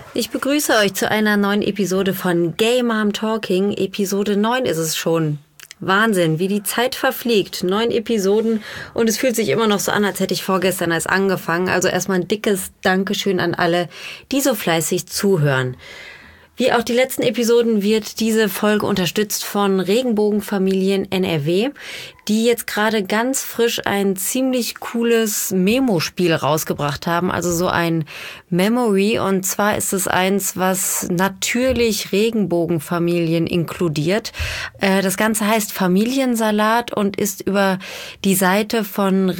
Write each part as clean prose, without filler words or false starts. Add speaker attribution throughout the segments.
Speaker 1: Ich begrüße euch zu einer neuen Episode von Gay Mom Talking. Episode 9 ist es schon. Wahnsinn, wie die Zeit verfliegt. 9 Episoden und es fühlt sich immer noch so an, als hätte ich vorgestern erst angefangen. Also erstmal ein dickes Dankeschön an alle, die so fleißig zuhören. Wie auch die letzten Episoden wird diese Folge unterstützt von Regenbogenfamilien NRW, die jetzt gerade ganz frisch ein ziemlich cooles Memo-Spiel rausgebracht haben, also so ein Memory. Und zwar ist es eins, was natürlich Regenbogenfamilien inkludiert. Das Ganze heißt Familiensalat und ist über die Seite von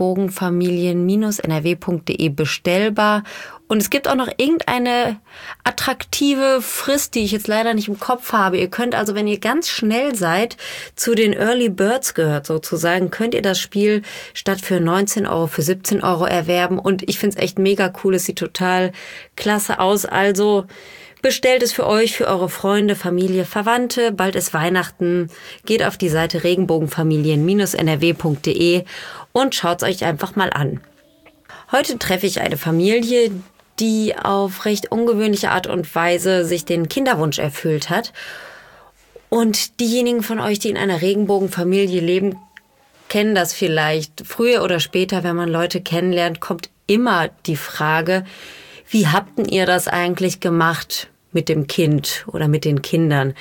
Speaker 1: regenbogenfamilien-nrw.de bestellbar. Und es gibt auch noch irgendeine attraktive Frist, die ich jetzt leider nicht im Kopf habe. Ihr könnt also, wenn ihr ganz schnell seid, zu den Early Birds gehört sozusagen, könnt ihr das Spiel statt für 19 Euro für 17 Euro erwerben. Und ich finde es echt mega cool. Es sieht total klasse aus. Also bestellt es für euch, für eure Freunde, Familie, Verwandte. Bald ist Weihnachten. Geht auf die Seite regenbogenfamilien-nrw.de und schaut es euch einfach mal an. Heute treffe ich eine Familie, die auf recht ungewöhnliche Art und Weise sich den Kinderwunsch erfüllt hat. Und diejenigen von euch, die in einer Regenbogenfamilie leben, kennen das vielleicht. Früher oder später, wenn man Leute kennenlernt, kommt immer die Frage, wie habt denn ihr das eigentlich gemacht mit dem Kind oder mit den Kindern?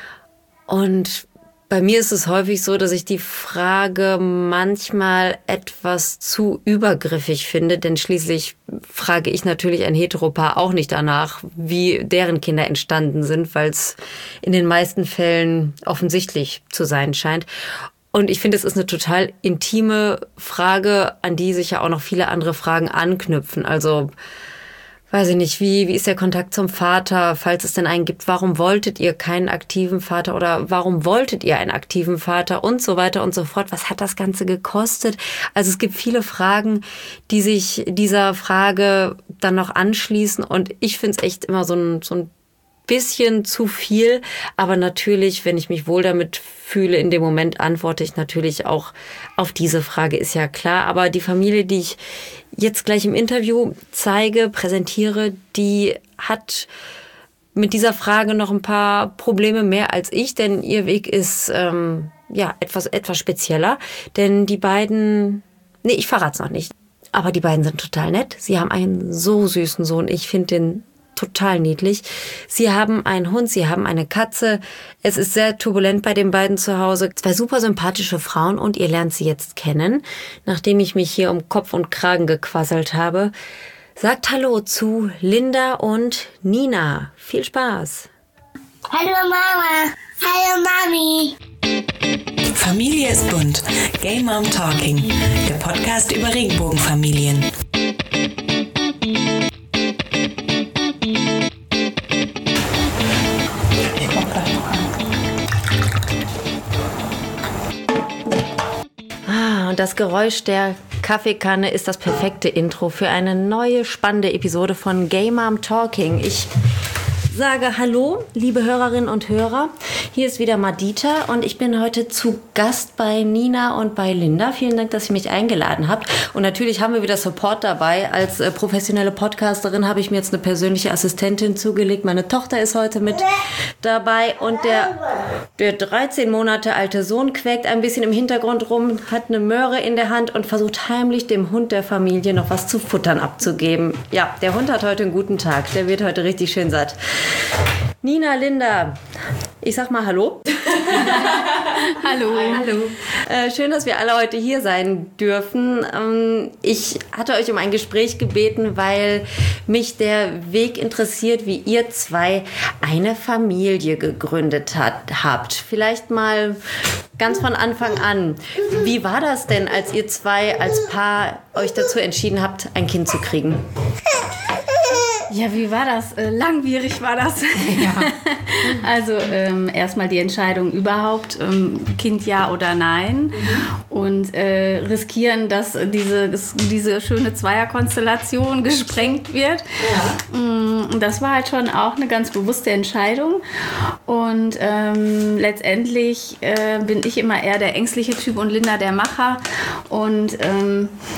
Speaker 1: Und bei mir ist es häufig so, dass ich die Frage manchmal etwas zu übergriffig finde, denn schließlich frage ich natürlich ein Heteropaar auch nicht danach, wie deren Kinder entstanden sind, weil es in den meisten Fällen offensichtlich zu sein scheint. Und ich finde, es ist eine total intime Frage, an die sich ja auch noch viele andere Fragen anknüpfen. Also weiß ich nicht, wie ist der Kontakt zum Vater, falls es denn einen gibt? Warum wolltet ihr keinen aktiven Vater oder warum wolltet ihr einen aktiven Vater und so weiter und so fort? Was hat das Ganze gekostet? Also es gibt viele Fragen, die sich dieser Frage dann noch anschließen und ich finde es echt immer so ein bisschen zu viel, aber natürlich, wenn ich mich wohl damit fühle, in dem Moment antworte ich natürlich auch auf diese Frage, ist ja klar. Aber die Familie, die ich jetzt gleich im Interview präsentiere, die hat mit dieser Frage noch ein paar Probleme mehr als ich, denn ihr Weg ist etwas spezieller, denn die beiden, ich verrate es noch nicht, aber die beiden sind total nett. Sie haben einen so süßen Sohn, ich finde den total niedlich. Sie haben einen Hund, sie haben eine Katze. Es ist sehr turbulent bei den beiden zu Hause. 2 super sympathische Frauen und ihr lernt sie jetzt kennen. Nachdem ich mich hier um Kopf und Kragen gequasselt habe, sagt Hallo zu Linda und Nina. Viel Spaß.
Speaker 2: Hallo Mama. Hallo Mami.
Speaker 3: Familie ist bunt. Gay Mom Talking. Der Podcast über Regenbogenfamilien.
Speaker 1: Und das Geräusch der Kaffeekanne ist das perfekte Intro für eine neue spannende Episode von Gay Mom Talking. Ich sage Hallo, liebe Hörerinnen und Hörer. Hier ist wieder Madita und ich bin heute zu Gast bei Nina und bei Linda. Vielen Dank, dass ihr mich eingeladen habt. Und natürlich haben wir wieder Support dabei. Als professionelle Podcasterin habe ich mir jetzt eine persönliche Assistentin zugelegt. Meine Tochter ist heute mit dabei und der 13 Monate alte Sohn quäkt ein bisschen im Hintergrund rum, hat eine Möhre in der Hand und versucht heimlich dem Hund der Familie noch was zu futtern abzugeben. Ja, der Hund hat heute einen guten Tag. Der wird heute richtig schön satt. Nina, Linda, ich sag mal Hallo.
Speaker 4: Hallo.
Speaker 1: Hallo. Schön, dass wir alle heute hier sein dürfen. Ich hatte euch um ein Gespräch gebeten, weil mich der Weg interessiert, wie ihr 2 eine Familie gegründet habt. Vielleicht mal ganz von Anfang an. Wie war das denn, als ihr 2 als Paar euch dazu entschieden habt, ein Kind zu kriegen?
Speaker 4: Ja, wie war das? Langwierig war das. Ja. Also erstmal die Entscheidung überhaupt, Kind ja oder nein. Und riskieren, dass diese schöne Zweierkonstellation gesprengt wird. Ja. Das war halt schon auch eine ganz bewusste Entscheidung. Und letztendlich bin ich immer eher der ängstliche Typ und Linda der Macher. Und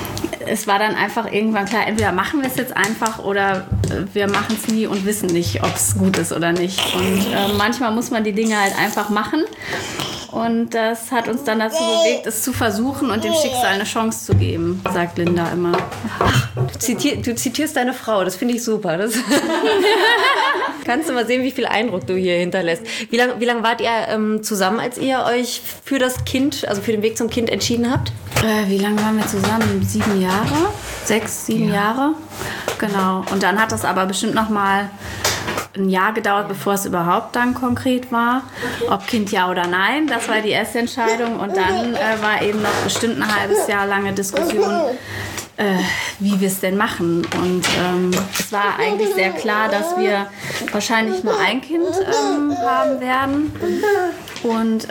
Speaker 4: es war dann einfach irgendwann klar, entweder machen wir es jetzt einfach oder wir machen es nie und wissen nicht, ob es gut ist oder nicht. Und manchmal muss man die Dinge halt einfach machen. Und das hat uns dann dazu bewegt, es zu versuchen und dem Schicksal eine Chance zu geben, sagt Linda immer.
Speaker 1: Ach, du zitierst deine Frau, das finde ich super. Das kannst du mal sehen, wie viel Eindruck du hier hinterlässt. Wie lang wart ihr zusammen, als ihr euch für das Kind, also für den Weg zum Kind entschieden habt?
Speaker 4: Wie lange waren wir zusammen? 7 Jahre? 6, 7 Jahre? Genau. Und dann hat das aber bestimmt noch mal ein Jahr gedauert, bevor es überhaupt dann konkret war. Ob Kind ja oder nein, das war die erste Entscheidung. Und dann war eben noch bestimmt ein halbes Jahr lange Diskussion, wie wir es denn machen. Und es war eigentlich sehr klar, dass wir wahrscheinlich nur ein Kind haben werden. Und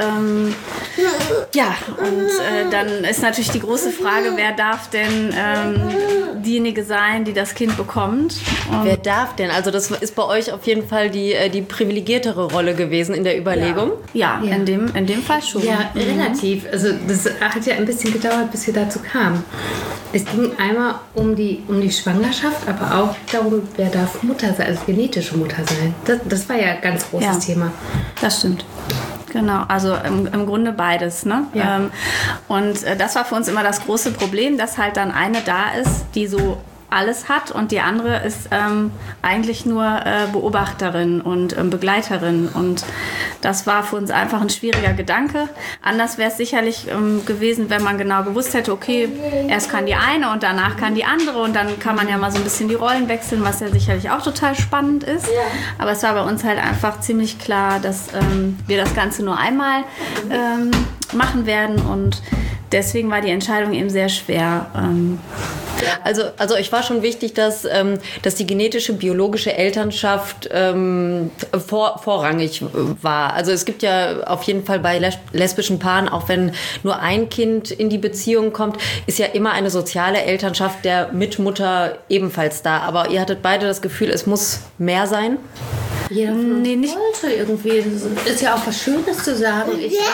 Speaker 4: dann ist natürlich die große Frage, wer darf denn diejenige sein, die das Kind bekommt. Und
Speaker 1: wer darf denn? Also das ist bei euch auf jeden Fall die privilegiertere Rolle gewesen in der Überlegung.
Speaker 4: Ja. In dem Fall schon.
Speaker 5: Ja, relativ. Also das hat ja ein bisschen gedauert, bis wir dazu kamen. Es ging einmal um die Schwangerschaft, aber auch darum, wer darf Mutter sein, also genetische Mutter sein. Das war ja ein ganz großes Thema.
Speaker 4: Das stimmt. Genau, also im Grunde beides. Ne?
Speaker 5: Ja.
Speaker 4: Und das war für uns immer das große Problem, dass halt dann eine da ist, die so alles hat und die andere ist eigentlich nur Beobachterin und Begleiterin. Und das war für uns einfach ein schwieriger Gedanke. Anders wäre es sicherlich gewesen, wenn man genau gewusst hätte, okay, erst kann die eine und danach kann die andere und dann kann man ja mal so ein bisschen die Rollen wechseln, was ja sicherlich auch total spannend ist. Ja. Aber es war bei uns halt einfach ziemlich klar, dass wir das Ganze nur einmal machen werden und deswegen war die Entscheidung eben sehr schwer.
Speaker 1: Also euch war schon wichtig, dass die genetische, biologische Elternschaft vorrangig war. Also es gibt ja auf jeden Fall bei lesbischen Paaren, auch wenn nur ein Kind in die Beziehung kommt, ist ja immer eine soziale Elternschaft der Mitmutter ebenfalls da. Aber ihr hattet beide das Gefühl, es muss mehr sein?
Speaker 5: Jeder von uns wollte irgendwie. Das ist ja auch was Schönes zu sagen.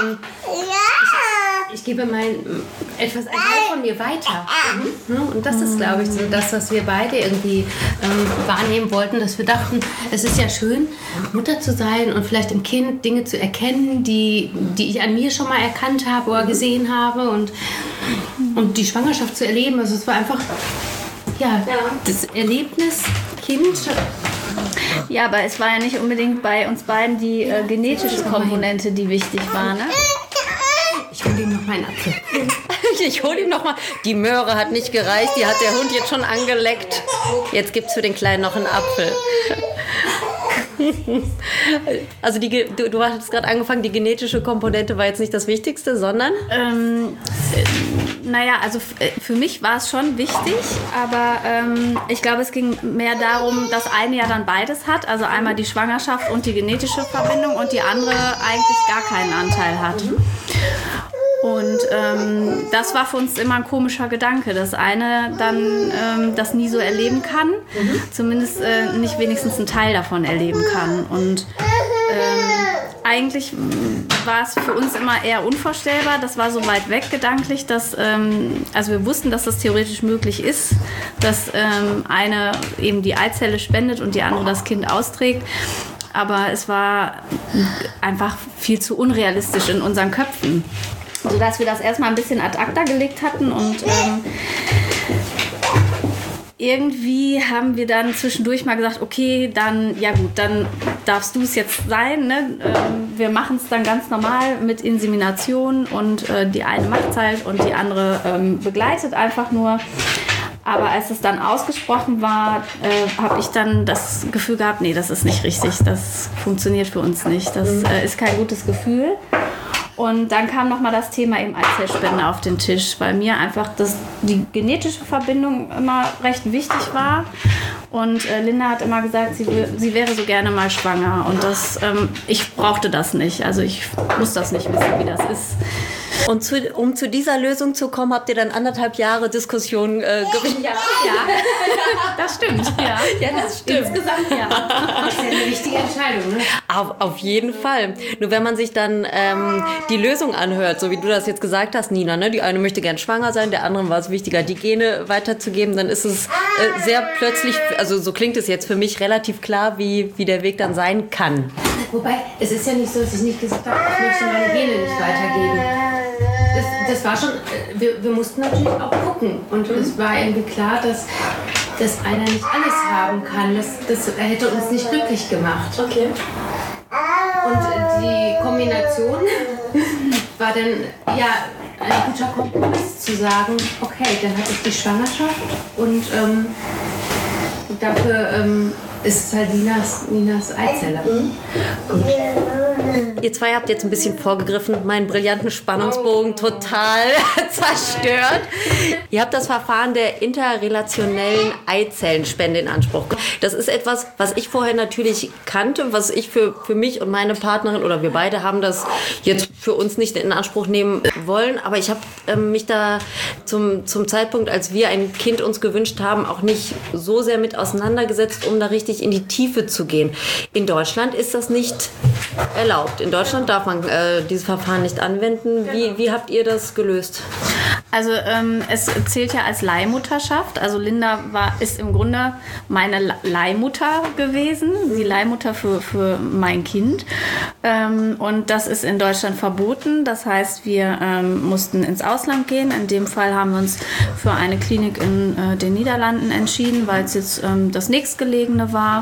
Speaker 5: Ich gebe etwas ein Teil von mir weiter. Und das ist, glaube ich, so das, was wir beide irgendwie wahrnehmen wollten, dass wir dachten, es ist ja schön, Mutter zu sein und vielleicht im Kind Dinge zu erkennen, die ich an mir schon mal erkannt habe oder gesehen habe und die Schwangerschaft zu erleben. Also es war einfach das Erlebnis Kind.
Speaker 4: Ja, aber es war ja nicht unbedingt bei uns beiden die genetische Komponente, die wichtig war, ne?
Speaker 5: Ich hole ihm noch mal einen Apfel.
Speaker 1: Ich hole ihm noch mal. Die Möhre hat nicht gereicht, die hat der Hund jetzt schon angeleckt. Jetzt gibt's für den Kleinen noch einen Apfel. Also du hattest gerade angefangen, die genetische Komponente war jetzt nicht das Wichtigste, sondern?
Speaker 4: Also für mich war es schon wichtig, aber ich glaube, es ging mehr darum, dass eine ja dann beides hat, also einmal die Schwangerschaft und die genetische Verbindung und die andere eigentlich gar keinen Anteil hat. Und das war für uns immer ein komischer Gedanke, dass eine dann das nie so erleben kann, zumindest nicht wenigstens einen Teil davon erleben kann. Und eigentlich war es für uns immer eher unvorstellbar, das war so weit weg gedanklich, dass also wir wussten, dass das theoretisch möglich ist, dass eine eben die Eizelle spendet und die andere das Kind austrägt. Aber es war einfach viel zu unrealistisch in unseren Köpfen, sodass wir das erstmal ein bisschen ad acta gelegt hatten und irgendwie haben wir dann zwischendurch mal gesagt, okay, dann darfst du es jetzt sein. Ne? Wir machen es dann ganz normal mit Insemination und die eine macht es halt und die andere begleitet einfach nur. Aber als es dann ausgesprochen war, habe ich dann das Gefühl gehabt, nee, das ist nicht richtig, das funktioniert für uns nicht, das ist kein gutes Gefühl. Und dann kam nochmal das Thema eben Eizellspende auf den Tisch, weil mir einfach die genetische Verbindung immer recht wichtig war. Und Linda hat immer gesagt, sie wäre so gerne mal schwanger. Und ich brauchte das nicht. Also ich muss das nicht wissen, wie das ist.
Speaker 1: Und um zu dieser Lösung zu kommen, habt ihr dann 1,5 Jahre Diskussion gewinnen.
Speaker 4: Ja, das stimmt. Ja,
Speaker 1: das stimmt.
Speaker 4: Insgesamt, ja.
Speaker 5: Das ist ja eine wichtige Entscheidung, ne?
Speaker 1: Auf jeden Fall. Nur wenn man sich dann die Lösung anhört, so wie du das jetzt gesagt hast, Nina, ne? Die eine möchte gern schwanger sein, der anderen war es wichtiger, die Gene weiterzugeben, dann ist es sehr plötzlich, also so klingt es jetzt für mich relativ klar, wie der Weg dann sein kann.
Speaker 5: Wobei, es ist ja nicht so, dass ich nicht gesagt habe, ich möchte meine Gene nicht weitergeben. Das war schon, wir mussten natürlich auch gucken. Und es war irgendwie klar, dass einer nicht alles haben kann. Das hätte uns nicht glücklich gemacht.
Speaker 1: Okay.
Speaker 5: Und die Kombination war dann ja ein guter Kompromiss zu sagen, okay, dann hatte ich die Schwangerschaft und dafür ist es halt Ninas Eizelle.
Speaker 1: Gut. Ihr zwei habt jetzt ein bisschen vorgegriffen, meinen brillanten Spannungsbogen total zerstört. Ihr habt das Verfahren der interrelationellen Eizellenspende in Anspruch. Das ist etwas, was ich vorher natürlich kannte, was ich für mich und meine Partnerin oder wir beide haben das jetzt für uns nicht in Anspruch nehmen wollen. Aber ich habe mich da zum Zeitpunkt, als wir ein Kind uns gewünscht haben, auch nicht so sehr mit auseinandergesetzt, um da richtig in die Tiefe zu gehen. In Deutschland ist das nicht erlaubt. In Deutschland darf man dieses Verfahren nicht anwenden. Wie habt ihr das gelöst?
Speaker 4: Also es zählt ja als Leihmutterschaft. Also Linda ist im Grunde meine Leihmutter gewesen, die Leihmutter für mein Kind. Und das ist in Deutschland verboten. Das heißt, wir mussten ins Ausland gehen. In dem Fall haben wir uns für eine Klinik in den Niederlanden entschieden, weil es jetzt das nächstgelegene war.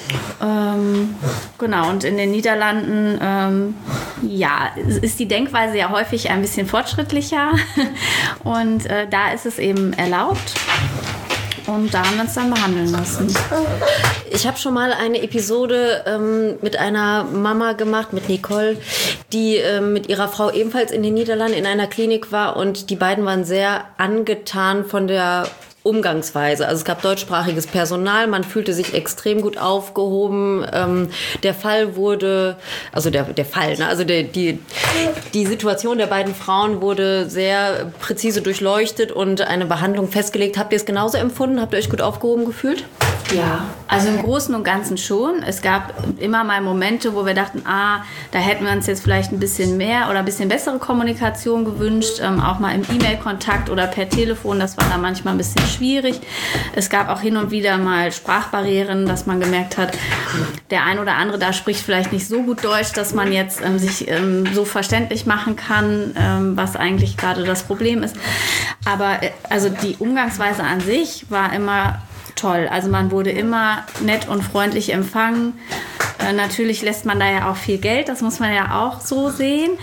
Speaker 4: Genau, und in den Niederlanden ist die Denkweise ja häufig ein bisschen fortschrittlicher und da ist es eben erlaubt. Und da haben wir uns dann behandeln lassen.
Speaker 1: Ich habe schon mal eine Episode mit einer Mama gemacht, mit Nicole, die mit ihrer Frau ebenfalls in den Niederlanden in einer Klinik war. Und die beiden waren sehr angetan von der Umgangsweise. Also es gab deutschsprachiges Personal, man fühlte sich extrem gut aufgehoben. Der Fall wurde, also der Fall, ne? Also die Situation der beiden Frauen wurde sehr präzise durchleuchtet und eine Behandlung festgelegt. Habt ihr es genauso empfunden? Habt ihr euch gut aufgehoben gefühlt?
Speaker 4: Ja, also im Großen und Ganzen schon. Es gab immer mal Momente, wo wir dachten, da hätten wir uns jetzt vielleicht ein bisschen mehr oder ein bisschen bessere Kommunikation gewünscht, auch mal im E-Mail-Kontakt oder per Telefon, das war da manchmal ein bisschen schwierig. Es gab auch hin und wieder mal Sprachbarrieren, dass man gemerkt hat, der ein oder andere da spricht vielleicht nicht so gut Deutsch, dass man jetzt sich so verständlich machen kann, was eigentlich gerade das Problem ist. Aber also die Umgangsweise an sich war immer toll. Also man wurde immer nett und freundlich empfangen. Natürlich lässt man da ja auch viel Geld, das muss man ja auch so sehen.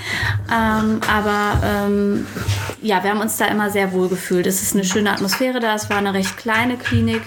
Speaker 4: Wir haben uns da immer sehr wohl gefühlt. Es ist eine schöne Atmosphäre da, es war eine recht kleine Klinik.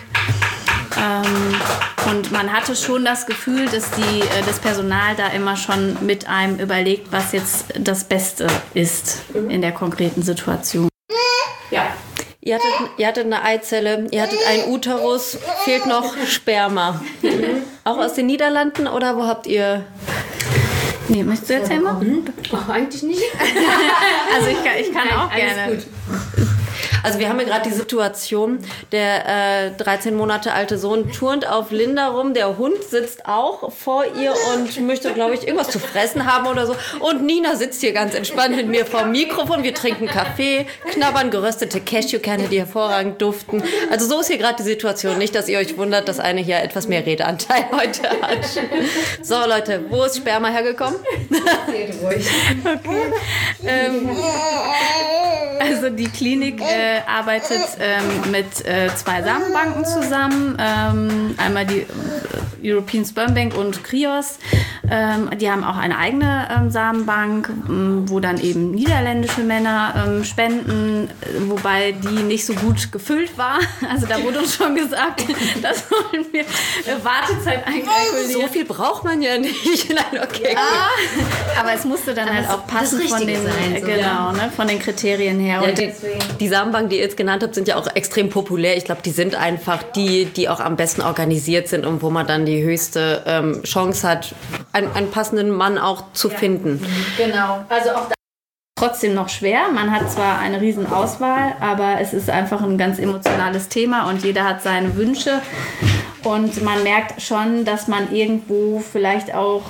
Speaker 4: Und man hatte schon das Gefühl, dass das Personal da immer schon mit einem überlegt, was jetzt das Beste ist in der konkreten Situation. Ja.
Speaker 1: Ihr hattet eine Eizelle, ihr hattet einen Uterus, fehlt noch Sperma. Auch aus den Niederlanden oder wo habt ihr...
Speaker 4: Nee, möchtest du erzählen mal?
Speaker 5: Ach, eigentlich nicht.
Speaker 4: Also ich kann auch gerne.
Speaker 5: Gut.
Speaker 1: Also wir haben ja gerade die Situation, der 13 Monate alte Sohn turnt auf Linda rum, der Hund sitzt auch vor ihr und möchte, glaube ich, irgendwas zu fressen haben oder so. Und Nina sitzt hier ganz entspannt mit mir vor dem Mikrofon, wir trinken Kaffee, knabbern geröstete Cashewkerne, die hervorragend duften. Also so ist hier gerade die Situation. Nicht, dass ihr euch wundert, dass eine hier etwas mehr Redeanteil heute hat. So Leute, wo ist Sperma hergekommen?
Speaker 5: Erzählt ruhig.
Speaker 4: Okay. Also die Klinik arbeitet mit 2 Samenbanken zusammen. Einmal die European Sperm Bank und Krios. Die haben auch eine eigene Samenbank, wo dann eben niederländische Männer spenden, wobei die nicht so gut gefüllt war. Also da wurde uns schon gesagt, das wollen wir Wartezeit einkalkulieren.
Speaker 1: So viel braucht man ja nicht. Nein, okay,
Speaker 4: ja, aber es musste dann halt auch passen von den, von den Kriterien her.
Speaker 1: Ja,
Speaker 4: und
Speaker 1: die Samenbanken, die ihr jetzt genannt habt, sind ja auch extrem populär. Ich glaube, die sind einfach die auch am besten organisiert sind und wo man dann die höchste Chance hat, einen passenden Mann auch zu finden.
Speaker 5: Genau. Also auch
Speaker 4: trotzdem noch schwer. Man hat zwar eine riesen Auswahl, aber es ist einfach ein ganz emotionales Thema und jeder hat seine Wünsche. Und man merkt schon, dass man irgendwo vielleicht auch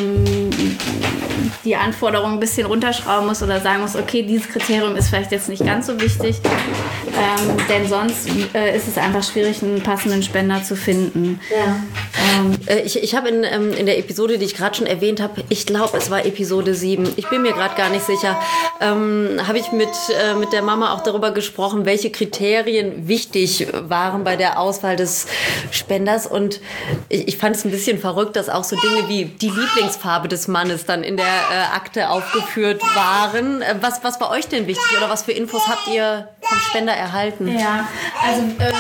Speaker 4: die Anforderungen ein bisschen runterschrauben muss oder sagen muss, okay, dieses Kriterium ist vielleicht jetzt nicht ganz so wichtig, denn sonst ist es einfach schwierig, einen passenden Spender zu finden.
Speaker 1: Ja. Ich habe in der Episode, die ich gerade schon erwähnt habe, ich glaube, es war Episode 7, ich bin mir gerade gar nicht sicher, habe ich mit der Mama auch darüber gesprochen, welche Kriterien wichtig waren bei der Auswahl des Spenders. Und ich fand es ein bisschen verrückt, dass auch so Dinge wie die Lieblingsfarbe des Mannes dann in der Akte aufgeführt waren. Was war euch denn wichtig oder was für Infos habt ihr vom Spender erhalten?
Speaker 4: Ja, also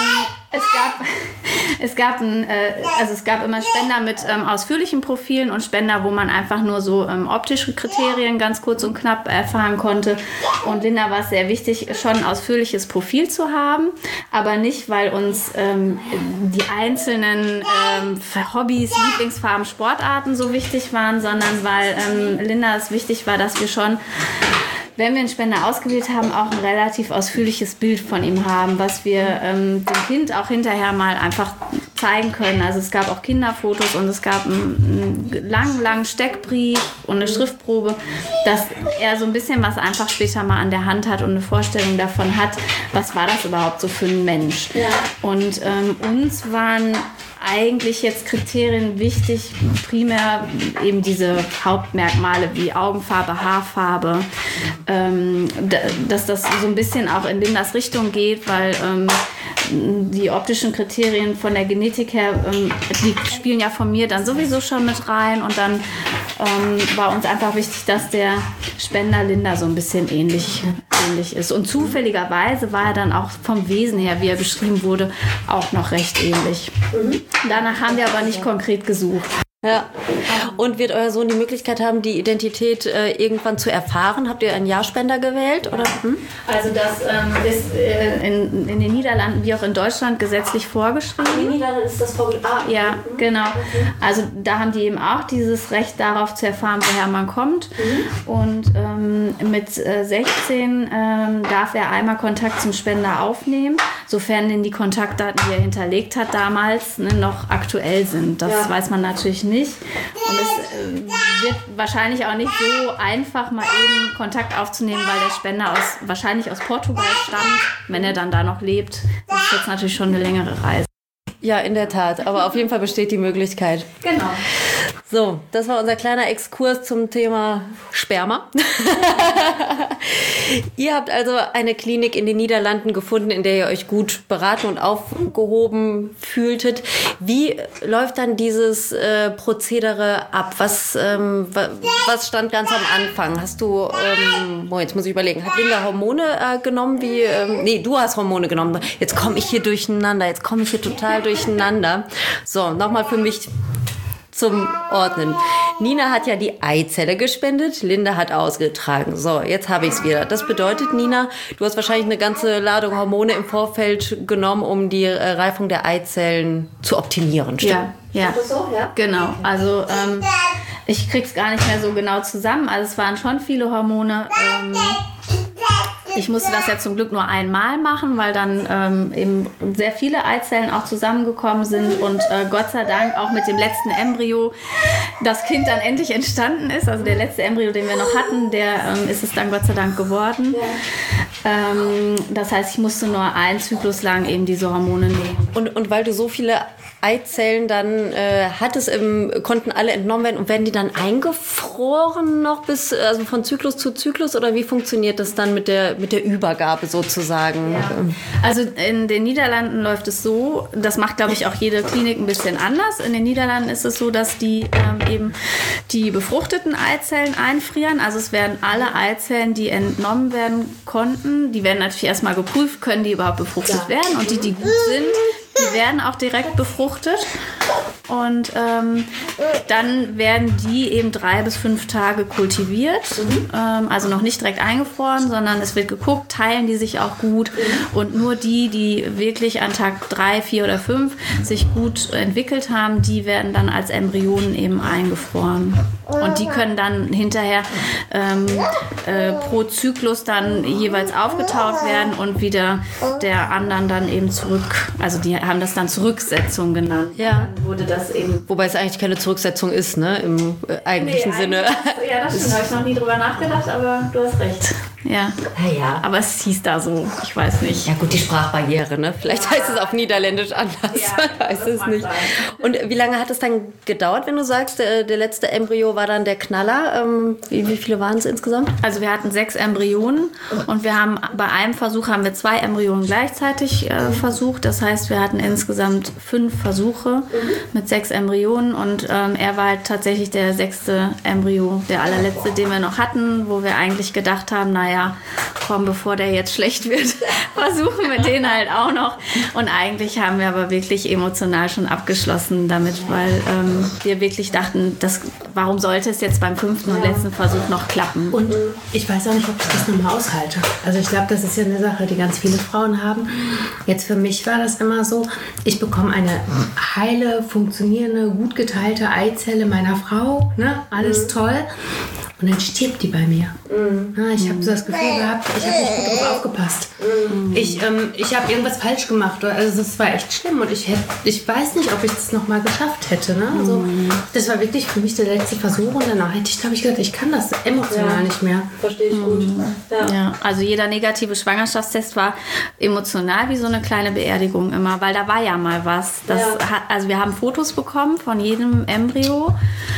Speaker 4: es gab immer Spender mit ausführlichen Profilen und Spender, wo man einfach nur so optische Kriterien ganz kurz und knapp erfahren konnte. Und Linda war es sehr wichtig, schon ein ausführliches Profil zu haben, aber nicht, weil uns die einzelnen Hobbys, Lieblingsfarben, Sportarten so wichtig waren, sondern weil Linda es wichtig war, dass wir schon, wenn wir einen Spender ausgewählt haben, auch ein relativ ausführliches Bild von ihm haben, was wir dem Kind auch hinterher mal einfach zeigen können. Also es gab auch Kinderfotos und es gab einen langen Steckbrief und eine Schriftprobe, dass er so ein bisschen was einfach später mal an der Hand hat und eine Vorstellung davon hat, was war das überhaupt so für ein Mensch. Ja. Und uns waren eigentlich jetzt Kriterien wichtig, primär eben diese Hauptmerkmale wie Augenfarbe, Haarfarbe, dass das so ein bisschen auch in Lindas Richtung geht, weil die optischen Kriterien von der Genetik her, die spielen ja von mir dann sowieso schon mit rein und dann war uns einfach wichtig, dass der Spender Linda so ein bisschen ähnlich ist. Und zufälligerweise war er dann auch vom Wesen her, wie er beschrieben wurde, auch noch recht ähnlich. Danach haben wir aber nicht konkret gesucht.
Speaker 1: Ja. Und wird euer Sohn die Möglichkeit haben, die Identität irgendwann zu erfahren? Habt ihr einen Ja-Spender gewählt? Oder?
Speaker 4: Also das ist in den Niederlanden wie auch in Deutschland gesetzlich vorgeschrieben.
Speaker 1: In den Niederlanden ist das vorgeschrieben?
Speaker 4: Ja, genau. Also da haben die eben auch dieses Recht darauf zu erfahren, woher man kommt. Und mit 16 darf er einmal Kontakt zum Spender aufnehmen, sofern denn die Kontaktdaten, die er hinterlegt hat damals, noch aktuell sind. Das weiß man natürlich nicht. Und es wird wahrscheinlich auch nicht so einfach, mal eben Kontakt aufzunehmen, weil der Spender wahrscheinlich aus Portugal stammt. Wenn er dann da noch lebt, das ist jetzt natürlich schon eine längere Reise.
Speaker 1: Ja, in der Tat. Aber auf jeden Fall besteht die Möglichkeit.
Speaker 4: Genau.
Speaker 1: So, das war unser kleiner Exkurs zum Thema Sperma. Ihr habt also eine Klinik in den Niederlanden gefunden, in der ihr euch gut beraten und aufgehoben fühltet. Wie läuft dann dieses Prozedere ab? Was stand ganz am Anfang? Hast du, jetzt muss ich überlegen, hat Linda Hormone genommen? Du hast Hormone genommen. Jetzt komme ich hier durcheinander. Jetzt komme ich hier total durcheinander. So, nochmal für mich zum Ordnen. Nina hat ja die Eizelle gespendet, Linda hat ausgetragen. So, jetzt habe ich es wieder. Das bedeutet, Nina, du hast wahrscheinlich eine ganze Ladung Hormone im Vorfeld genommen, um die Reifung der Eizellen zu optimieren. Stimmt?
Speaker 4: Ja.
Speaker 1: Ist das so? Ja.
Speaker 4: Genau. Also ich krieg's gar nicht mehr so genau zusammen. Also es waren schon viele Hormone. Ich musste das ja zum Glück nur einmal machen, weil dann eben sehr viele Eizellen auch zusammengekommen sind und Gott sei Dank auch mit dem letzten Embryo das Kind dann endlich entstanden ist. Also der letzte Embryo, den wir noch hatten, der ist es dann Gott sei Dank geworden. Das heißt, ich musste nur einen Zyklus lang eben diese Hormone nehmen.
Speaker 1: Und weil du so viele Eizellen dann konnten alle entnommen werden und werden die dann eingefroren noch also von Zyklus zu Zyklus oder wie funktioniert das dann mit der Übergabe sozusagen?
Speaker 4: Ja. Also in den Niederlanden läuft es so, das macht glaube ich auch jede Klinik ein bisschen anders. In den Niederlanden ist es so, dass die eben die befruchteten Eizellen einfrieren. Also es werden alle Eizellen, die entnommen werden konnten, die werden natürlich erstmal geprüft, können die überhaupt befruchtet werden und die gut sind, die werden auch direkt befruchtet und dann werden die eben 3 bis 5 Tage kultiviert, also noch nicht direkt eingefroren, sondern es wird geguckt, teilen die sich auch gut und nur die wirklich an Tag 3, 4 oder 5 sich gut entwickelt haben, die werden dann als Embryonen eben eingefroren. Und die können dann hinterher pro Zyklus dann jeweils aufgetaucht werden und wieder der anderen dann eben zurück, also die haben das dann Zurücksetzung genannt.
Speaker 1: Ja.
Speaker 4: Dann wurde das eben...
Speaker 1: Wobei es eigentlich keine Zurücksetzung ist, ne? Im eigentlichen Sinne.
Speaker 4: Ja, das stimmt. Da habe ich noch nie drüber nachgedacht, aber du hast recht. Ja.
Speaker 1: Ja.
Speaker 4: Aber es hieß da so, ich weiß nicht.
Speaker 1: Ja gut, die Sprachbarriere, ne? Vielleicht heißt es auf Niederländisch anders, man weiß es nicht. Und wie lange hat es dann gedauert, wenn du sagst, der letzte Embryo war dann der Knaller? Wie viele waren es insgesamt?
Speaker 4: Also wir hatten 6 Embryonen und wir haben bei einem Versuch haben wir 2 Embryonen gleichzeitig versucht. Das heißt, wir hatten insgesamt 5 Versuche mit 6 Embryonen und er war halt tatsächlich der 6. Embryo, der allerletzte, den wir noch hatten, wo wir eigentlich gedacht haben, naja, komm, bevor der jetzt schlecht wird, versuchen wir den halt auch noch. Und eigentlich haben wir aber wirklich emotional schon abgeschlossen damit, weil wir wirklich dachten, warum sollte es jetzt beim 5. und letzten Versuch noch klappen?
Speaker 5: Und ich weiß auch nicht, ob ich das nochmal aushalte. Also ich glaube, das ist ja eine Sache, die ganz viele Frauen haben. Jetzt für mich war das immer so, ich bekomme eine heile, funktionierende, gut geteilte Eizelle meiner Frau, ne? Alles toll. Und dann stirbt die bei mir. Ich habe so das Gefühl gehabt, ich habe nicht gut drauf aufgepasst. Ich habe irgendwas falsch gemacht. Also das war echt schlimm. Und ich weiß nicht, ob ich das nochmal geschafft hätte. Ne? Also, das war wirklich für mich der letzte Versuch. Und danach hätte ich, glaube ich, gedacht, ich kann das emotional nicht mehr.
Speaker 1: Verstehe ich gut.
Speaker 4: Ja, also jeder negative Schwangerschaftstest war emotional wie so eine kleine Beerdigung immer. Weil da war ja mal was. Also wir haben Fotos bekommen von jedem Embryo.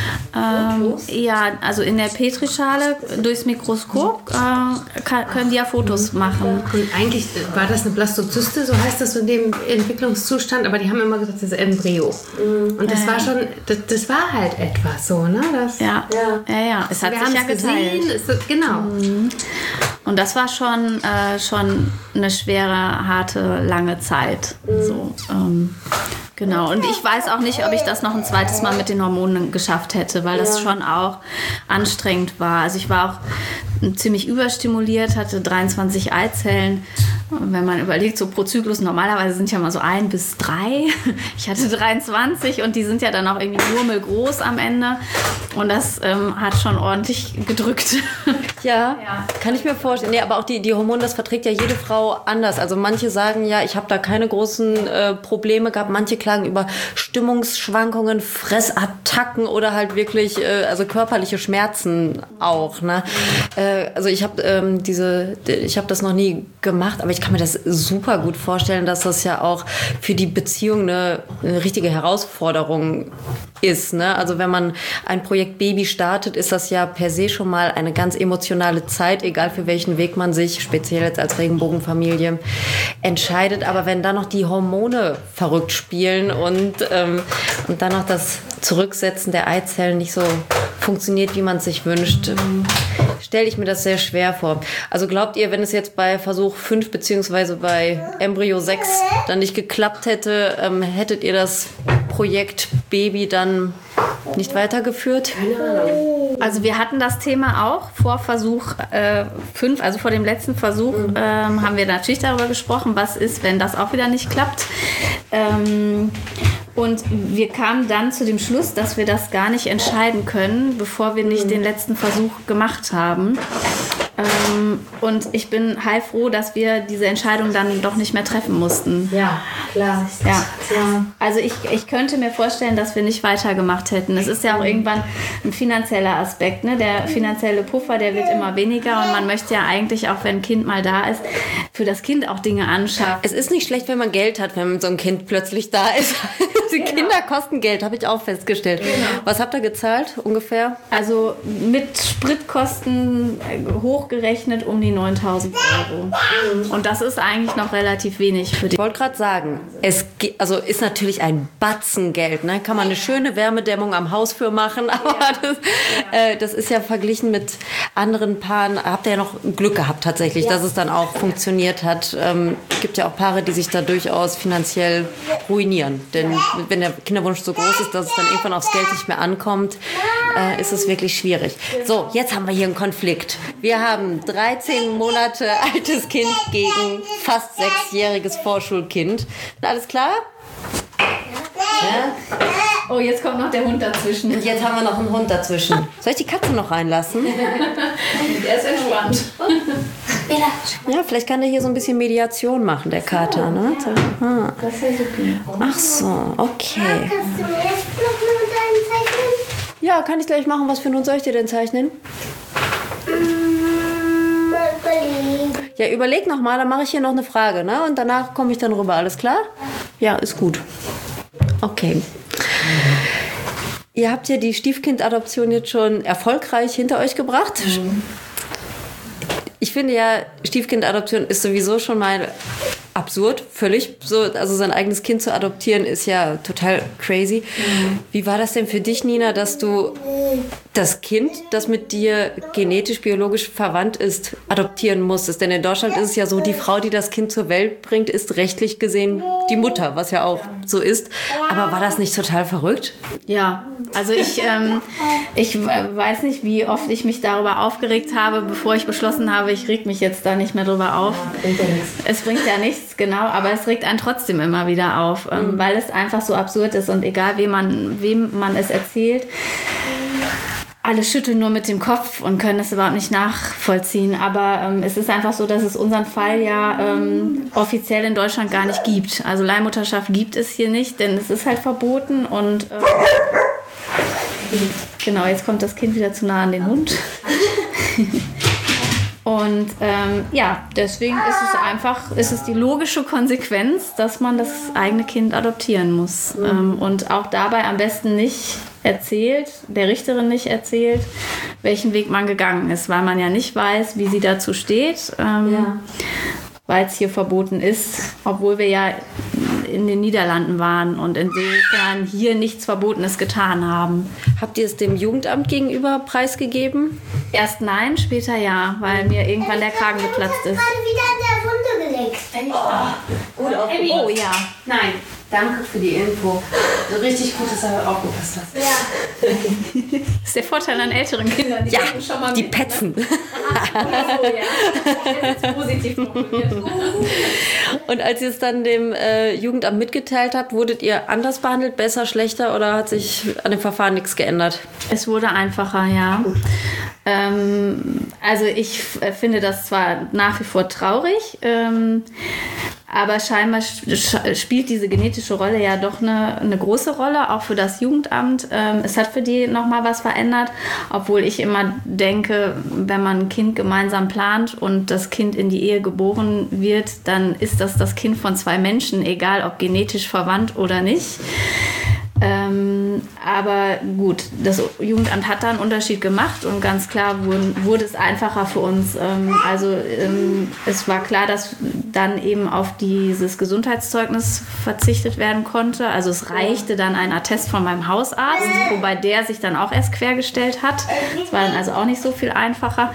Speaker 4: Ja, also in der Petrischale durchs Mikroskop können die ja Fotos machen.
Speaker 5: Und eigentlich war das eine Blastozyste, so heißt das in dem Entwicklungszustand, aber die haben immer gesagt, das ist Embryo. Und das war schon, das war halt etwas so, ne?
Speaker 4: Ja. Es hat sich ja geteilt.
Speaker 5: Genau.
Speaker 4: Und das war schon eine schwere, harte, lange Zeit. So, genau. Und ich weiß auch nicht, ob ich das noch ein zweites Mal mit den Hormonen geschafft hätte, weil das schon auch anstrengend war. Also ich war auch ziemlich überstimuliert, hatte 23 Eizellen. Und wenn man überlegt, so pro Zyklus, normalerweise sind ja mal so 1 bis 3. Ich hatte 23 und die sind ja dann auch irgendwie murmelgroß am Ende. Und das hat schon ordentlich gedrückt.
Speaker 1: Ja, kann ich mir vorstellen. Nee, aber auch die Hormone, das verträgt ja jede Frau anders. Also manche sagen, ja, ich habe da keine großen Probleme gehabt. Manche klagen über Stimmungsschwankungen, Fressattacken oder halt wirklich also körperliche Schmerzen auch. Ne? Also ich habe das noch nie gemacht, aber ich kann mir das super gut vorstellen, dass das ja auch für die Beziehung eine richtige Herausforderung ist. Ne? Also wenn man ein Projekt Baby startet, ist das ja per se schon mal eine ganz emotionale Zeit, egal für welchen Weg man sich, speziell jetzt als Regenbogenfamilie, entscheidet. Aber wenn dann noch die Hormone verrückt spielen und dann noch das Zurücksetzen der Eizellen nicht so funktioniert, wie man es sich wünscht, stelle ich mir das sehr schwer vor. Also glaubt ihr, wenn es jetzt bei Versuch 5 bzw. bei Embryo 6 dann nicht geklappt hätte, hättet ihr das Projekt Baby dann nicht weitergeführt?
Speaker 5: Keine Ahnung.
Speaker 4: Also wir hatten das Thema auch vor Versuch 5, also vor dem letzten Versuch, haben wir natürlich darüber gesprochen, was ist, wenn das auch wieder nicht klappt. Und wir kamen dann zu dem Schluss, dass wir das gar nicht entscheiden können, bevor wir nicht den letzten Versuch gemacht haben. Und ich bin heilfroh, dass wir diese Entscheidung dann doch nicht mehr treffen mussten.
Speaker 1: Ja, klar.
Speaker 4: Ja. Also ich könnte mir vorstellen, dass wir nicht weitergemacht hätten. Es ist ja auch irgendwann ein finanzieller Aspekt. Ne? Der finanzielle Puffer, der wird immer weniger und man möchte ja eigentlich auch, wenn ein Kind mal da ist, für das Kind auch Dinge anschaffen.
Speaker 1: Es ist nicht schlecht, wenn man Geld hat, wenn so ein Kind plötzlich da ist. Die Kinder kosten Geld, habe ich auch festgestellt. Genau. Was habt ihr gezahlt ungefähr?
Speaker 4: Also mit Spritkosten hochgerechnet um die 9.000 €. Und das ist eigentlich noch relativ wenig für die.
Speaker 1: Ich wollte gerade sagen, also ist natürlich ein Batzen Geld. Ne? Kann man eine schöne Wärmedämmung am Haus für machen, aber das ist ja verglichen mit anderen Paaren, habt ihr ja noch Glück gehabt tatsächlich, dass es dann auch funktioniert hat. Es gibt ja auch Paare, die sich da durchaus finanziell ruinieren. Denn wenn der Kinderwunsch so groß ist, dass es dann irgendwann aufs Geld nicht mehr ankommt, ist es wirklich schwierig. So, jetzt haben wir hier einen Konflikt. Wir haben 13 Monate altes Kind gegen fast 6-jähriges Vorschulkind. Alles klar? Ja?
Speaker 4: Oh, jetzt kommt noch der Hund dazwischen.
Speaker 1: Und jetzt haben wir noch einen Hund dazwischen. Soll ich die Katze noch reinlassen?
Speaker 4: Der ist entspannt.
Speaker 1: Ja, vielleicht kann der hier so ein bisschen Mediation machen, der Kater. Ne? Ah.
Speaker 4: Das ist ja super.
Speaker 1: Ach so, okay.
Speaker 2: Kannst du mir erst noch mal deinen zeichnen?
Speaker 1: Ja, kann ich gleich machen. Was für einen Hund soll ich dir denn zeichnen? Ja, überleg noch mal, dann mache ich hier noch eine Frage, ne? Und danach komme ich dann rüber. Alles klar? Ja, ist gut. Okay. Ihr habt ja die Stiefkindadoption jetzt schon erfolgreich hinter euch gebracht. Ich finde ja, Stiefkindadoption ist sowieso schon mal absurd, völlig so, also sein eigenes Kind zu adoptieren ist ja total crazy. Wie war das denn für dich, Nina, dass du das Kind, das mit dir genetisch, biologisch verwandt ist, adoptieren musstest? Denn in Deutschland ist es ja so, die Frau, die das Kind zur Welt bringt, ist rechtlich gesehen die Mutter, was ja auch so ist. Aber war das nicht total verrückt?
Speaker 4: Ja, also ich weiß nicht, wie oft ich mich darüber aufgeregt habe, bevor ich beschlossen habe, ich reg mich jetzt da nicht mehr drüber auf. Es bringt ja nichts, genau, aber es regt einen trotzdem immer wieder auf, weil es einfach so absurd ist und egal wem man es erzählt, alle schütteln nur mit dem Kopf und können es überhaupt nicht nachvollziehen. Aber es ist einfach so, dass es unseren Fall ja offiziell in Deutschland gar nicht gibt. Also Leihmutterschaft gibt es hier nicht, denn es ist halt verboten. Und genau, jetzt kommt das Kind wieder zu nah an den Hund. Und ja, deswegen ist es die logische Konsequenz, dass man das eigene Kind adoptieren muss. Und auch dabei am besten nicht der Richterin nicht erzählt, welchen Weg man gegangen ist, weil man ja nicht weiß, wie sie dazu steht, weil es hier verboten ist, obwohl wir ja in den Niederlanden waren und insofern hier nichts Verbotenes getan haben.
Speaker 1: Habt ihr es dem Jugendamt gegenüber preisgegeben?
Speaker 4: Erst nein, später ja, weil mir irgendwann der Kragen geplatzt ist.
Speaker 2: Gerade wieder an der Wunde gelegt.
Speaker 4: Oh ja.
Speaker 5: Nein, danke für die Info. Richtig gut, dass du aufgepasst hast.
Speaker 2: Ja.
Speaker 4: Das ist der Vorteil an älteren Kindern. Die kriegen schon mal
Speaker 1: die
Speaker 4: mit,
Speaker 1: petzen.
Speaker 4: Ne? Das ist positiv formuliert.
Speaker 1: Und als ihr es dann dem Jugendamt mitgeteilt habt, wurdet ihr anders behandelt, besser, schlechter oder hat sich an dem Verfahren nichts geändert?
Speaker 4: Es wurde einfacher, ja. Also ich finde das zwar nach wie vor traurig, aber scheinbar spielt diese genetische Rolle ja doch eine große Rolle, auch für das Jugendamt. Es hat für die nochmal was verändert, obwohl ich immer denke, wenn man ein Kind gemeinsam plant und das Kind in die Ehe geboren wird, dann ist das Kind von zwei Menschen, egal ob genetisch verwandt oder nicht. Aber gut, das Jugendamt hat da einen Unterschied gemacht und ganz klar wurde es einfacher für uns. Es war klar, dass dann eben auf dieses Gesundheitszeugnis verzichtet werden konnte. Also es reichte dann ein Attest von meinem Hausarzt, wobei der sich dann auch erst quergestellt hat. Es war dann also auch nicht so viel einfacher.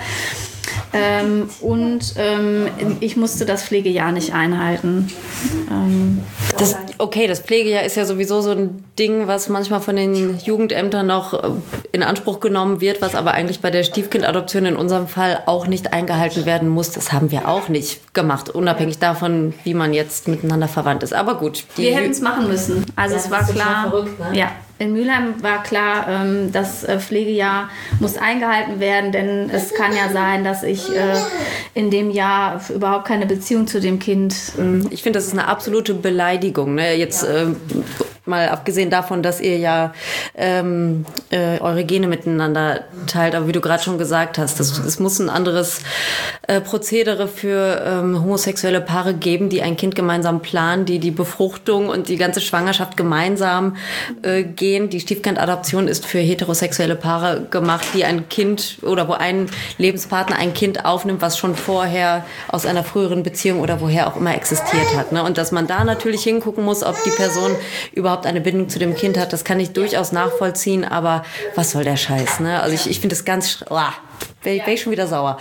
Speaker 4: Ich musste das Pflegejahr nicht einhalten.
Speaker 1: Das Pflegejahr ist ja sowieso so ein Ding, was manchmal von den Jugendämtern noch in Anspruch genommen wird, was aber eigentlich bei der Stiefkindadoption in unserem Fall auch nicht eingehalten werden muss. Das haben wir auch nicht gemacht, unabhängig davon, wie man jetzt miteinander verwandt ist. Aber gut.
Speaker 4: Wir hätten es machen müssen. Also es war klar.
Speaker 1: Verrückt, ne?
Speaker 4: Ja. In Mülheim war klar, das Pflegejahr muss eingehalten werden, denn es kann ja sein, dass ich in dem Jahr überhaupt keine Beziehung zu dem Kind.
Speaker 1: Ich finde, das ist eine absolute Beleidigung. Ne? Jetzt mal abgesehen davon, dass ihr ja eure Gene miteinander teilt, aber wie du gerade schon gesagt hast, es muss ein anderes Prozedere für homosexuelle Paare geben, die ein Kind gemeinsam planen, die Befruchtung und die ganze Schwangerschaft gemeinsam gehen. Die Stiefkindadoption ist für heterosexuelle Paare gemacht, die ein Kind oder wo ein Lebenspartner ein Kind aufnimmt, was schon vorher aus einer früheren Beziehung oder woher auch immer existiert hat. Ne? Und dass man da natürlich hingucken muss, ob die Person überhaupt eine Bindung zu dem Kind hat, das kann ich durchaus nachvollziehen, aber was soll der Scheiß? Ne? Also ich finde das ganz... Wäre ich schon wieder sauer.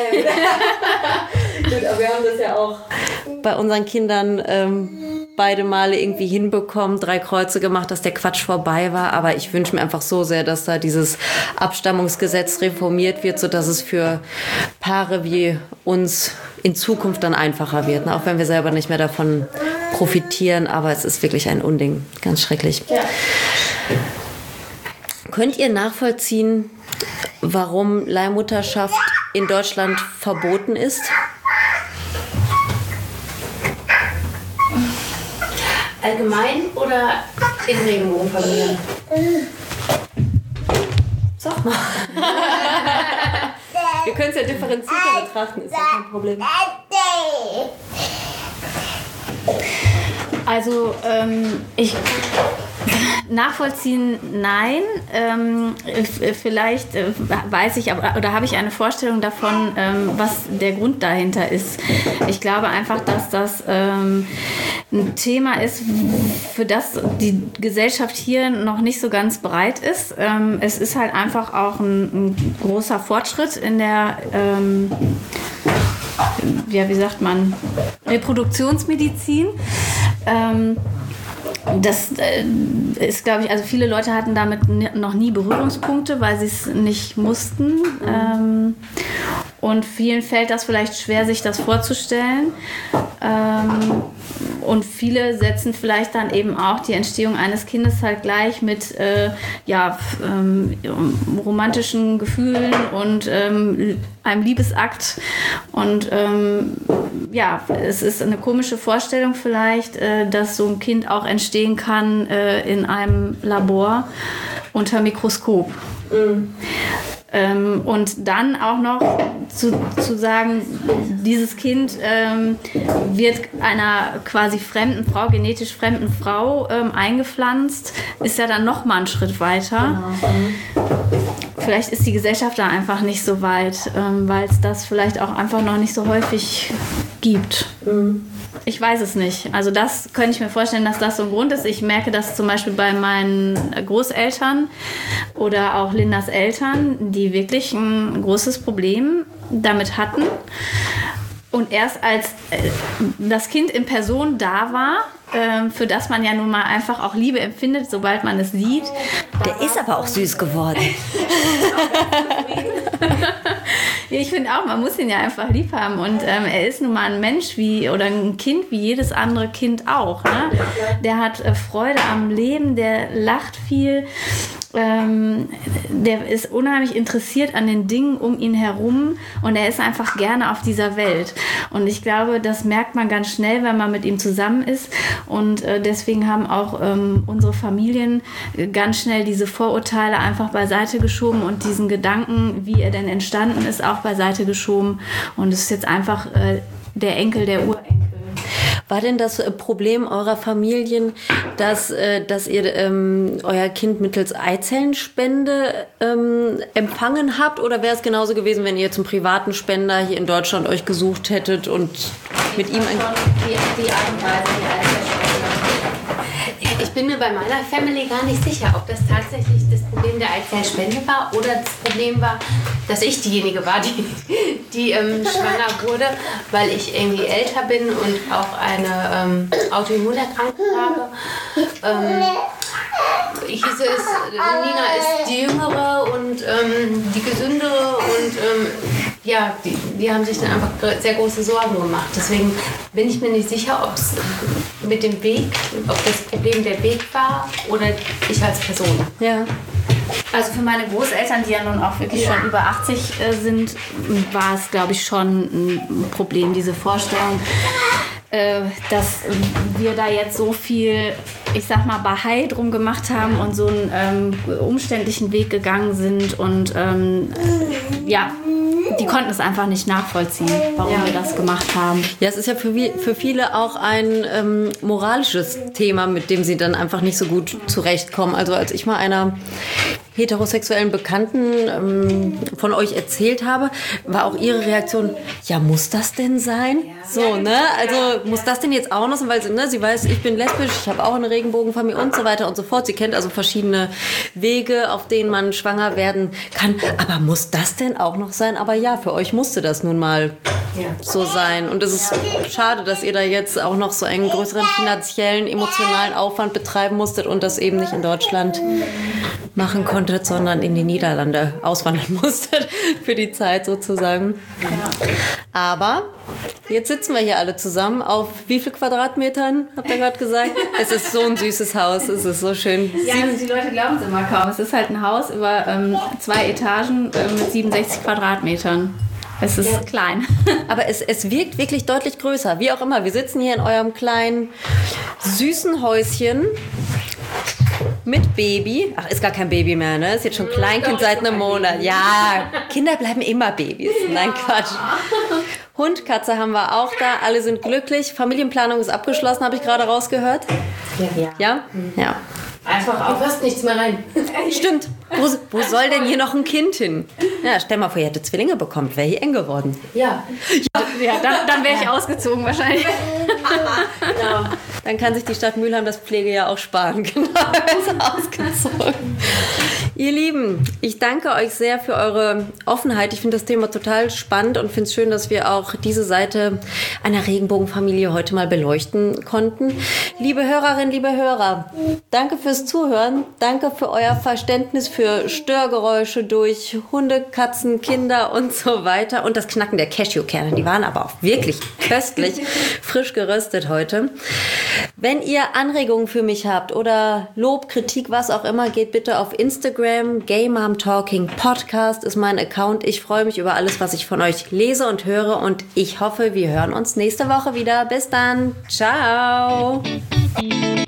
Speaker 1: Gut, aber wir haben das ja auch bei unseren Kindern beide Male irgendwie hinbekommen, 3 Kreuze gemacht, dass der Quatsch vorbei war. Aber ich wünsche mir einfach so sehr, dass da dieses Abstammungsgesetz reformiert wird, sodass es für Paare wie uns in Zukunft dann einfacher wird. Ne? Auch wenn wir selber nicht mehr davon profitieren. Aber es ist wirklich ein Unding. Ganz schrecklich. Ja. Könnt ihr nachvollziehen, warum Leihmutterschaft in Deutschland verboten ist?
Speaker 5: Allgemein oder in Regenbogenfamilien?
Speaker 1: Sag mal. Wir können es ja differenzierter betrachten, ist ja kein Problem.
Speaker 4: Also ich nachvollziehen, nein. Vielleicht weiß ich oder habe ich eine Vorstellung davon, was der Grund dahinter ist. Ich glaube einfach, dass das ein Thema ist, für das die Gesellschaft hier noch nicht so ganz bereit ist. Es ist halt einfach auch ein großer Fortschritt in der wie sagt man, Reproduktionsmedizin. Das ist, glaube ich, also viele Leute hatten damit noch nie Berührungspunkte, weil sie es nicht mussten. Und vielen fällt das vielleicht schwer, sich das vorzustellen. Und viele setzen vielleicht dann eben auch die Entstehung eines Kindes halt gleich mit romantischen Gefühlen und einem Liebesakt. Und es ist eine komische Vorstellung vielleicht, dass so ein Kind auch entstehen kann in einem Labor unter Mikroskop. Und dann auch noch zu sagen, dieses Kind wird einer quasi fremden Frau, genetisch fremden Frau eingepflanzt, ist ja dann noch mal einen Schritt weiter. Genau. Vielleicht ist die Gesellschaft da einfach nicht so weit, weil es das vielleicht auch einfach noch nicht so häufig gibt. Ich weiß es nicht. Also das könnte ich mir vorstellen, dass das so ein Grund ist. Ich merke das zum Beispiel bei meinen Großeltern oder auch Lindas Eltern, die wirklich ein großes Problem damit hatten. Und erst als das Kind in Person da war, für das man ja nun mal einfach auch Liebe empfindet, sobald man es sieht.
Speaker 1: Der ist aber auch süß geworden.
Speaker 4: Ich finde auch, man muss ihn ja einfach lieb haben. Und er ist nun mal ein Mensch oder ein Kind wie jedes andere Kind auch. Ne? Der hat Freude am Leben, der lacht viel. Der ist unheimlich interessiert an den Dingen um ihn herum und er ist einfach gerne auf dieser Welt. Und ich glaube, das merkt man ganz schnell, wenn man mit ihm zusammen ist. Und deswegen haben auch unsere Familien ganz schnell diese Vorurteile einfach beiseite geschoben und diesen Gedanken, wie er denn entstanden ist, auch beiseite geschoben. Und es ist jetzt einfach der Enkel, der Urenkel.
Speaker 1: War denn das Problem eurer Familien, dass ihr euer Kind mittels Eizellenspende empfangen habt? Oder wäre es genauso gewesen, wenn ihr zum privaten Spender hier in Deutschland euch gesucht hättet und mit ihm...
Speaker 5: Die Art und Weise, die Eizellenspende. Ich bin mir bei meiner Family gar nicht sicher, ob das tatsächlich das Problem der Eizellspende war oder das Problem war, dass ich diejenige war, die schwanger wurde, weil ich irgendwie älter bin und auch eine Autoimmunerkrankung habe. Hieß es, Nina ist die Jüngere und die Gesündere und die haben sich dann einfach sehr große Sorgen gemacht. Deswegen bin ich mir nicht sicher, ob es mit dem Weg, ob das Problem der Weg war oder ich als Person.
Speaker 1: Ja.
Speaker 4: Also für meine Großeltern, die ja nun auch wirklich schon über 80 sind, war es, glaube ich, schon ein Problem, diese Vorstellung, dass wir da jetzt so viel, ich sag mal, Bahai drum gemacht haben und so einen umständlichen Weg gegangen sind und die konnten es einfach nicht nachvollziehen, warum wir das gemacht haben.
Speaker 1: Ja, es ist ja für viele auch ein moralisches Thema, mit dem sie dann einfach nicht so gut zurechtkommen. Also als ich mal einer heterosexuellen Bekannten von euch erzählt habe, war auch ihre Reaktion, ja, muss das denn sein? So, ne? Also muss das denn jetzt auch noch sein? Weil sie weiß, ich bin lesbisch, ich habe auch eine Regenbogenfamilie und so weiter und so fort. Sie kennt also verschiedene Wege, auf denen man schwanger werden kann. Aber muss das denn auch noch sein? Aber ja, für euch musste das nun mal so sein. Und es ist schade, dass ihr da jetzt auch noch so einen größeren finanziellen, emotionalen Aufwand betreiben musstet und das eben nicht in Deutschland machen konntet, sondern in die Niederlande auswandern musstet für die Zeit sozusagen. Aber Jetzt sitzen wir hier alle zusammen auf wie viel Quadratmetern, habt ihr gerade gesagt? Es ist so ein süßes Haus, es ist so schön.
Speaker 4: Ja, also die Leute glauben es immer kaum. Es ist halt ein Haus über 2 Etagen mit 67 Quadratmetern. Es ist klein.
Speaker 1: Aber es wirkt wirklich deutlich größer. Wie auch immer, wir sitzen hier in eurem kleinen, süßen Häuschen mit Baby. Ach, ist gar kein Baby mehr, ne? Ist jetzt schon Kleinkind seit einem Monat. Ja, Kinder bleiben immer Babys. Nein, Quatsch. Hund, Katze haben wir auch da. Alle sind glücklich. Familienplanung ist abgeschlossen, habe ich gerade rausgehört. Ja? Ja.
Speaker 5: Einfach auch fast nichts mehr rein.
Speaker 1: Stimmt. Wo soll denn hier noch ein Kind hin? Ja, stell mal vor, ihr hättet Zwillinge bekommen. Wäre hier eng geworden.
Speaker 5: Ja.
Speaker 4: Ja, dann wäre ich ausgezogen wahrscheinlich.
Speaker 1: Genau. Dann kann sich die Stadt Mülheim das Pflegejahr auch sparen. Genau, ist ausgezogen. Ihr Lieben, ich danke euch sehr für eure Offenheit. Ich finde das Thema total spannend und finde es schön, dass wir auch diese Seite einer Regenbogenfamilie heute mal beleuchten konnten. Liebe Hörerinnen, liebe Hörer, danke fürs Zuhören. Danke für euer Verständnis für Störgeräusche durch Hunde, Katzen, Kinder und so weiter. Und das Knacken der Cashewkerne. Die waren aber auch wirklich köstlich, frisch geröstet heute. Wenn ihr Anregungen für mich habt oder Lob, Kritik, was auch immer, geht bitte auf Instagram. Gay Mom Talking Podcast ist mein Account. Ich freue mich über alles, was ich von euch lese und höre. Und ich hoffe, wir hören uns nächste Woche wieder. Bis dann. Ciao.
Speaker 2: Ein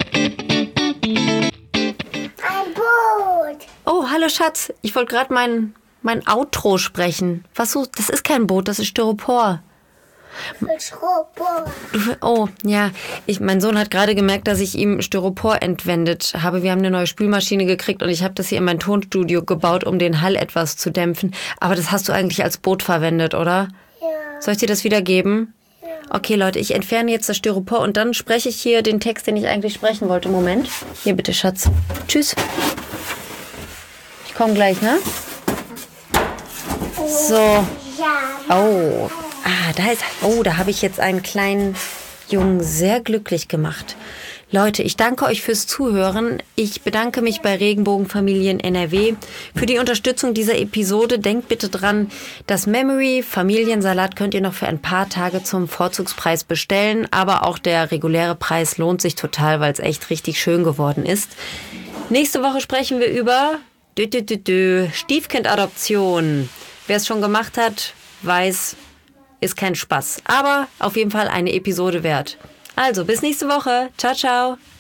Speaker 2: Boot.
Speaker 1: Oh, hallo Schatz. Ich wollte gerade mein Outro sprechen. Was so? Das ist kein Boot, das ist Styropor. Oh, ja. Mein Sohn hat gerade gemerkt, dass ich ihm Styropor entwendet habe. Wir haben eine neue Spülmaschine gekriegt und ich habe das hier in mein Tonstudio gebaut, um den Hall etwas zu dämpfen. Aber das hast du eigentlich als Boot verwendet, oder?
Speaker 2: Ja.
Speaker 1: Soll ich dir das wieder geben? Ja. Okay, Leute, ich entferne jetzt das Styropor und dann spreche ich hier den Text, den ich eigentlich sprechen wollte. Moment. Hier bitte, Schatz. Tschüss. Ich komme gleich, ne? So. Oh. Da habe ich jetzt einen kleinen Jungen sehr glücklich gemacht. Leute, ich danke euch fürs Zuhören. Ich bedanke mich bei Regenbogenfamilien NRW für die Unterstützung dieser Episode. Denkt bitte dran, das Memory Familiensalat könnt ihr noch für ein paar Tage zum Vorzugspreis bestellen. Aber auch der reguläre Preis lohnt sich total, weil es echt richtig schön geworden ist. Nächste Woche sprechen wir über Stiefkindadoption. Wer es schon gemacht hat, weiß, ist kein Spaß. Aber auf jeden Fall eine Episode wert. Also, bis nächste Woche. Ciao, ciao.